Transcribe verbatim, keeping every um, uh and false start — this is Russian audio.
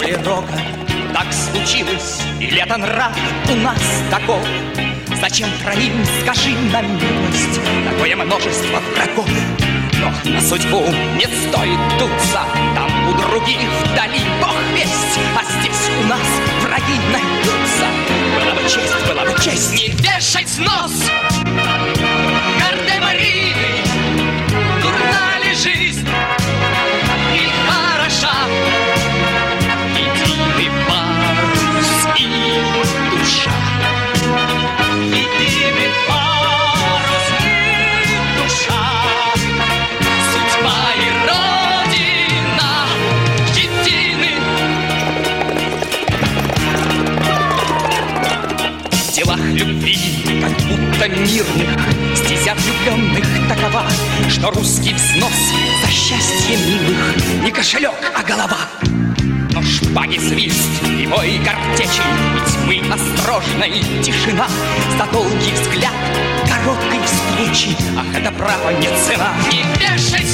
воли рока. Так случилось, и лето нрав у нас таков. Зачем троим, скажи на милость, такое множество врагов? Но на судьбу не стоит дуться, там у других вдали бог весть, а здесь у нас враги найдутся. Была бы честь, была бы честь не вешать нос гордой Марии. Дурна ли жизнь и хороша единый парус и душа. Единый парус и душа, судьба и родина едины. В делах любви, как будто мирных, стезя влюбленных такова, что русский взнос за счастье милых не кошелек, а голова. Но шпаги свист и бой картечи, и тьмы осторожная тишина, за долгий взгляд короткой встречи, ах, это право не цена. Не вешай